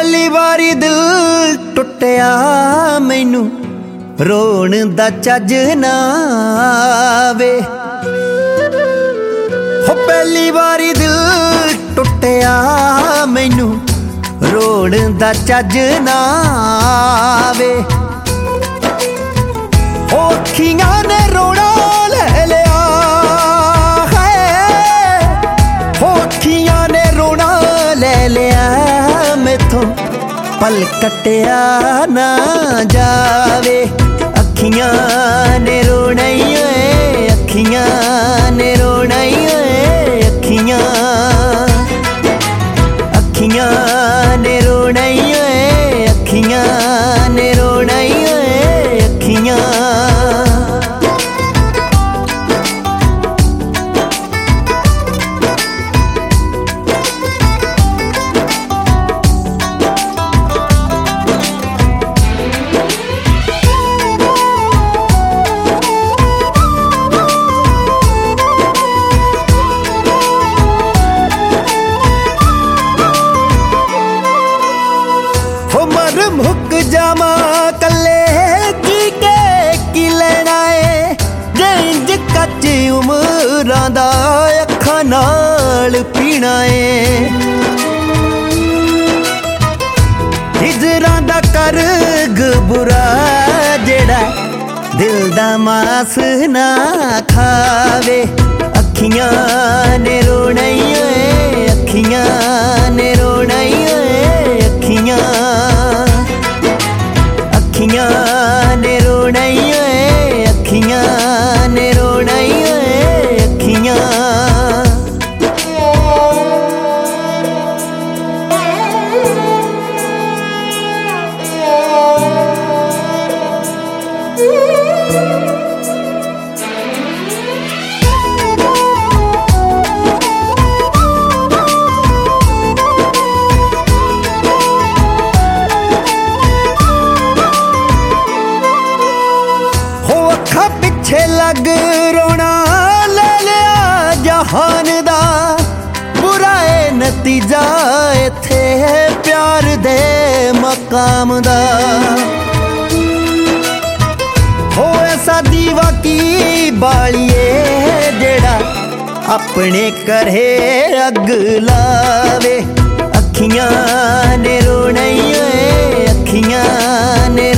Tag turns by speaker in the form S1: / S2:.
S1: पहली बारी दिल टुटिया मैनू रोण दा चज ना आवे। हो पहली बारी दिल टुटिया मैनू रोण दा चज ना आवे। हो अखियां ने रोना ले लिया है, हो अखियां ने रोना ले लिया मैथों पल कटिया ना जावे। अखियां ने रोना ही है, अखियां ने रोना ही है, अखियां अखियां ने रोना ही है, अखियां ने रोना ही है, अखियां। मुक जावा कले जी के की लेना है, जिंज कच्ची उमरां दा अखां नाल पीना है। हिजरां दा करग बुरा जेड़ा दिल दा मास ना खावे। अखियां ने रोना ही है, अखियां ने रोना ही है, अखियां अखियां ने रोना ही है, अखियां ने रोना ही है, अखियां। पिछे लग रोना ले लिया जहान दा, बुरा है नतीजा इत्थे प्यार दे मकाम दा। हो ऐसा दीवा की बालिए जेड़ा अपने घरे अग लावे। अखियां ने रोना ही है, अखियां ने